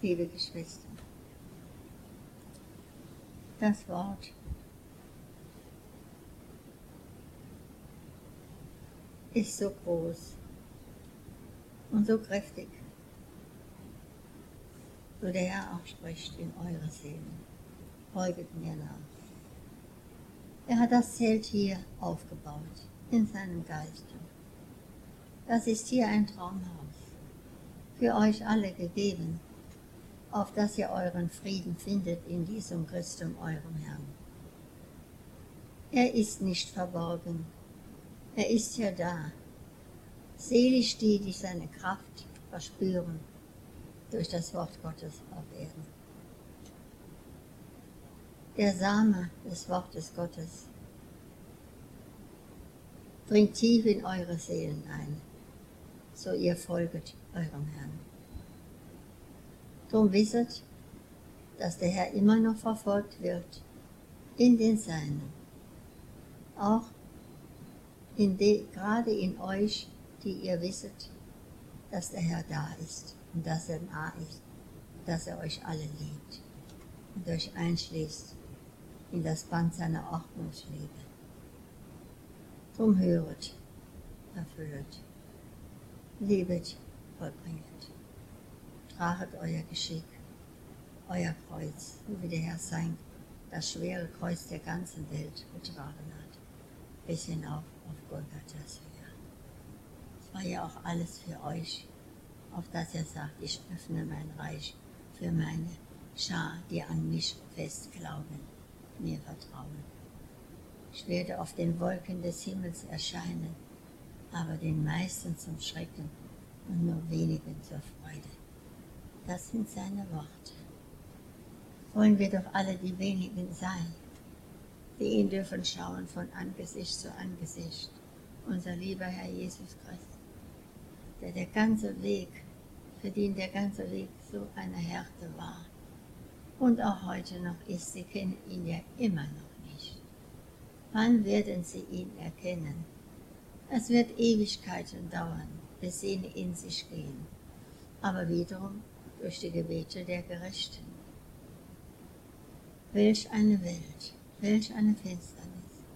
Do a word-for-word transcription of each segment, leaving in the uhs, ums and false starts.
Liebe Geschwister, das Wort ist so groß und so kräftig, wo der Herr auch spricht in eure Seelen. Folget mir nach. Er hat das Zelt hier aufgebaut, in seinem Geiste. Das ist hier ein Traumhaus, für euch alle gegeben, auf dass ihr euren Frieden findet in diesem Christum, eurem Herrn. Er ist nicht verborgen, er ist ja da. Selig die, die seine Kraft verspüren durch das Wort Gottes auf Erden. Der Same des Wortes Gottes dringt tief in eure Seelen ein, so ihr folget eurem Herrn. Drum wisset, dass der Herr immer noch verfolgt wird in den Seinen, auch in de, gerade in euch, die ihr wisset, dass der Herr da ist und dass er nah ist, dass er euch alle liebt und euch einschließt in das Band seiner Ordnungsliebe. Drum höret, erfüllet, liebet, vollbringet. Traget euer Geschick, euer Kreuz, wie der Herr sein, das schwere Kreuz der ganzen Welt getragen hat, bis hinauf auf Golgatha's Höhe. Es war ja auch alles für euch, auf das er sagt, ich öffne mein Reich für meine Schar, die an mich fest glauben, mir vertrauen. Ich werde auf den Wolken des Himmels erscheinen, aber den meisten zum Schrecken und nur wenigen zur Freude. Das sind seine Worte. Wollen wir doch alle die wenigen sein, die ihn dürfen schauen von Angesicht zu Angesicht. Unser lieber Herr Jesus Christus, der der ganze Weg, für den der ganze Weg so eine Härte war und auch heute noch ist. Sie kennen ihn ja immer noch nicht. Wann werden sie ihn erkennen? Es wird Ewigkeiten dauern, bis sie ihn in sich gehen, aber wiederum durch die Gebete der Gerechten. Welch eine Welt, welch eine Finsternis.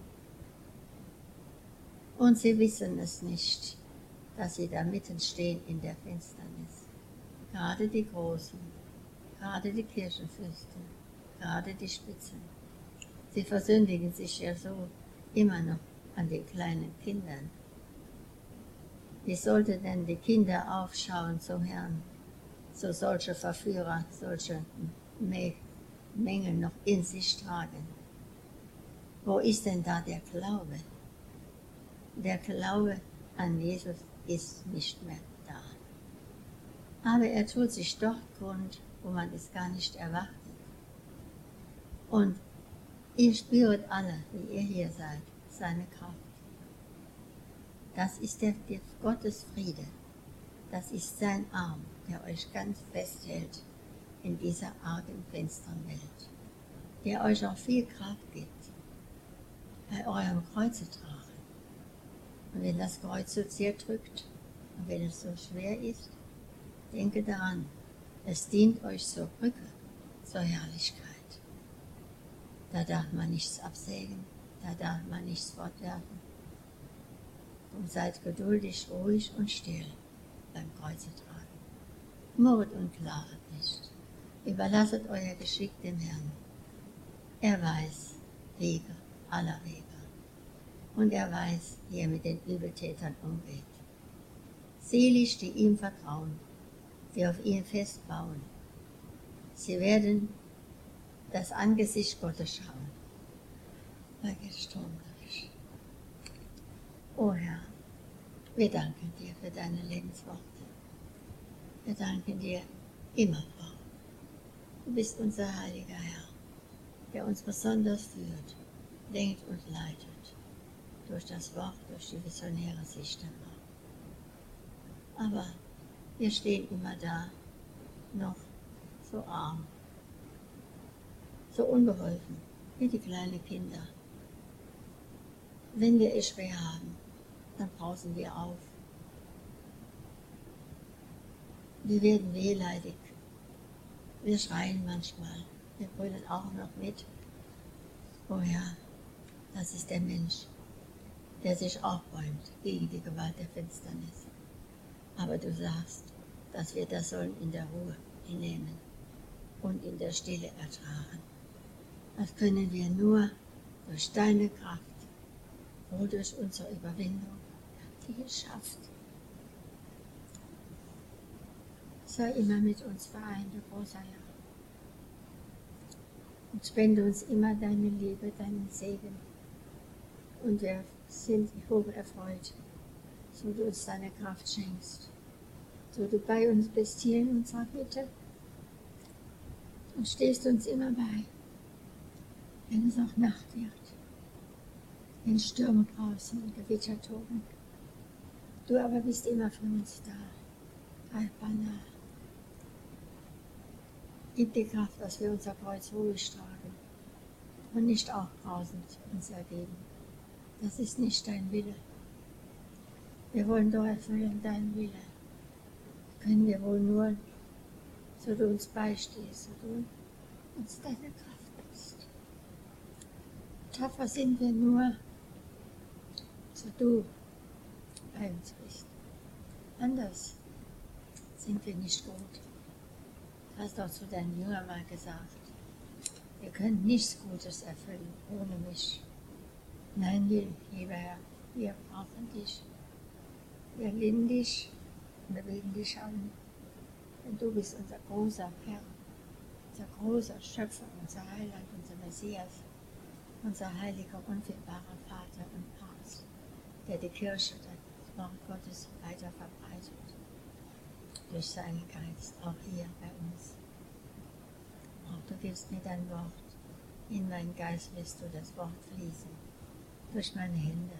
Und sie wissen es nicht, dass sie da mitten stehen in der Finsternis. Gerade die Großen, gerade die Kirchenfürsten, gerade die Spitzen. Sie versündigen sich ja so immer noch an den kleinen Kindern. Wie sollte denn die Kinder aufschauen zum Herrn, so solche Verführer, solche Mängel noch in sich tragen? Wo ist denn da der Glaube? Der Glaube an Jesus ist nicht mehr da. Aber er tut sich dort kund, wo man es gar nicht erwartet. Und ihr spürt alle, wie ihr hier seid, seine Kraft. Das ist der, der Gottes Friede. Das ist sein Arm, der euch ganz festhält in dieser argen, finsteren Welt. Der euch auch viel Kraft gibt, bei eurem Kreuze tragen. Und wenn das Kreuz so sehr drückt und wenn es so schwer ist, denke daran, es dient euch zur Brücke, zur Herrlichkeit. Da darf man nichts absägen, da darf man nichts fortwerfen. Und seid geduldig, ruhig und still beim Kreuze tragen. Murret und klaret nicht. Überlasset euer Geschick dem Herrn. Er weiß Wege, aller Wege. Und er weiß, wie er mit den Übeltätern umgeht. Selig, die ihm vertrauen, die auf ihn festbauen. Sie werden das Angesicht Gottes schauen. O Herr, wir danken dir für deine Lebensworte. Wir danken dir immerfort. Du bist unser heiliger Herr, der uns besonders führt, lenkt und leitet durch das Wort, durch die visionäre Sicht der Wort. Aber wir stehen immer da, noch so arm, so unbeholfen, wie die kleinen Kinder. Wenn wir es schwer haben, dann brausen wir auf. Wir werden wehleidig, Wir schreien manchmal, wir brüllen auch noch mit. Oh ja, das ist der Mensch, der sich aufbäumt gegen die Gewalt der Finsternis. Aber du sagst, dass wir das sollen in der Ruhe hinnehmen und in der Stille ertragen. Das können wir nur durch deine Kraft, wodurch unsere Überwindung die schafft. Sei immer mit uns vereint, du großer Herr. Und spende uns immer deine Liebe, deinen Segen. Und wir sind hoch erfreut, so du uns deine Kraft schenkst, so du bei uns bist hier in unserer Hütte und stehst uns immer bei, wenn es auch Nacht wird, wenn Stürme draußen und Gewitter toben. Du aber bist immer für uns da, haltbar nah. Gib die Kraft, dass wir unser Kreuz ruhig tragen und nicht aufbrausend uns ergeben. Das ist nicht dein Wille. Wir wollen doch erfüllen deinen Wille. Können wir wohl nur, so du uns beistehst, so du uns deine Kraft gibst. Tapfer sind wir nur, so du bei uns bist. Anders sind wir nicht gut. Du hast auch zu deinen Jüngern mal gesagt, ihr könnt nichts Gutes erfüllen ohne mich. Nein, lieber Herr, wir brauchen dich. Wir lieben dich und wir beten dich an, denn du bist unser großer Herr, unser großer Schöpfer, unser Heiland, unser Messias, unser heiliger, unfehlbarer Vater und Arzt, der die Kirche, das Wort Gottes weiter verbreitet, durch seinen Geist, auch hier bei uns. Auch du gibst mir dein Wort, in meinen Geist lässt du das Wort fließen, durch meine Hände.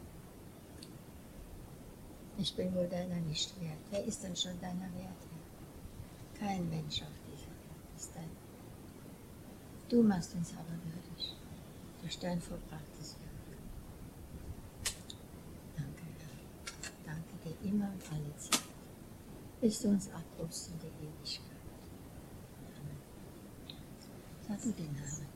Ich bin wohl deiner nicht wert. Wer ist denn schon deiner wert, Herr? Kein Mensch auf dieser Welt ist dein. Du machst uns aber würdig, durch dein vollbrachtes Werk. Danke, Herr. Danke dir immer und alle Zeit, bis du uns abrufst in die Ewigkeit. Amen. Sag du den Namen.